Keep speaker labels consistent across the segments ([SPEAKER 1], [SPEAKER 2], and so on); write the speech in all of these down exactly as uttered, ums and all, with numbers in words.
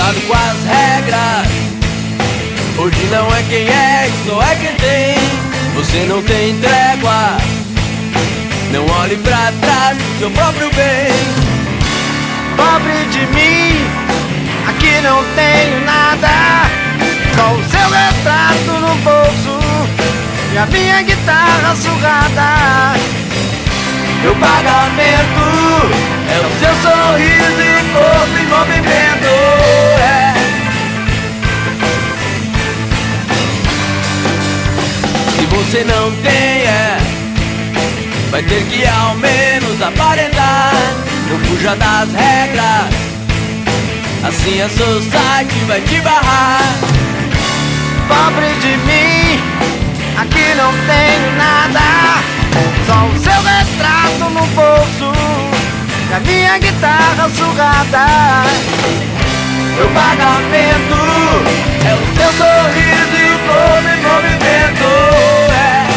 [SPEAKER 1] cuidado com as regras. Hoje não é quem é, só é quem tem. Você não tem trégua. Não olhe pra trás, seu próprio bem.
[SPEAKER 2] Pobre de mim, aqui não tenho nada, só o seu retrato no bolso e a minha guitarra surrada.
[SPEAKER 1] Meu pagamento é o seu sorriso e corpo em movimento. É. Se você não tem, é, vai ter que ao menos aparentar. Não fuja das regras, assim a society vai te barrar.
[SPEAKER 2] Pobre de mim, aqui não tenho nada, só o seu retrato no bolso e a minha guitarra surrada.
[SPEAKER 1] Meu pagamento é o seu sorriso e o corpo em movimento. É.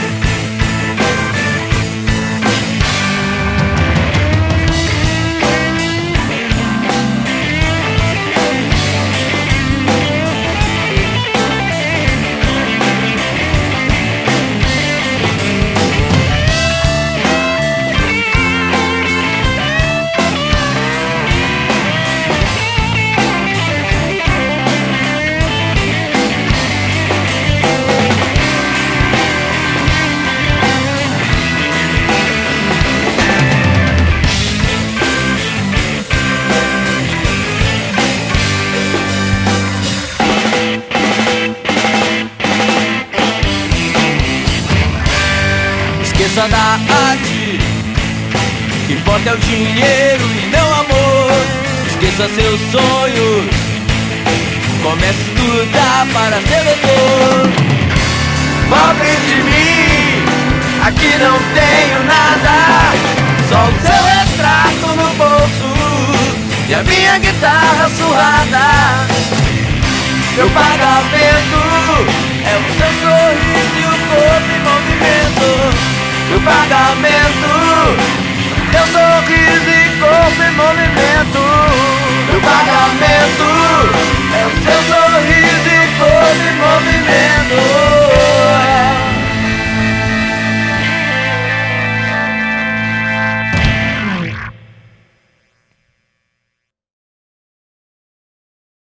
[SPEAKER 1] Esqueça da arte, o que importa é o dinheiro e não amor. Esqueça seus sonhos, comece a estudar para ser doutor. Pobre de mim, aqui não tenho nada, só o seu retrato no bolso e a minha guitarra surrada. Meu pagamento